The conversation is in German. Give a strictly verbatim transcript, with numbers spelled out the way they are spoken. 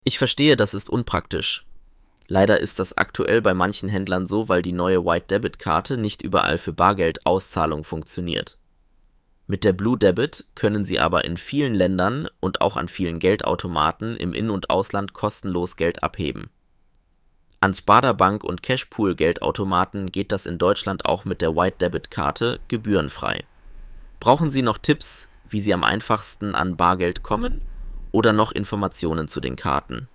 Ich verstehe, das ist unpraktisch. Leider ist das aktuell bei manchen Händlern so, weil die neue White-Debit-Karte nicht überall für Bargeldauszahlung funktioniert. Mit der Blue Debit können Sie aber in vielen Ländern und auch an vielen Geldautomaten im In- und Ausland kostenlos Geld abheben. An Sparda-Bank- und Cashpool-Geldautomaten geht das in Deutschland auch mit der White-Debit-Karte gebührenfrei. Brauchen Sie noch Tipps, wie Sie am einfachsten an Bargeld kommen, oder noch Informationen zu den Karten?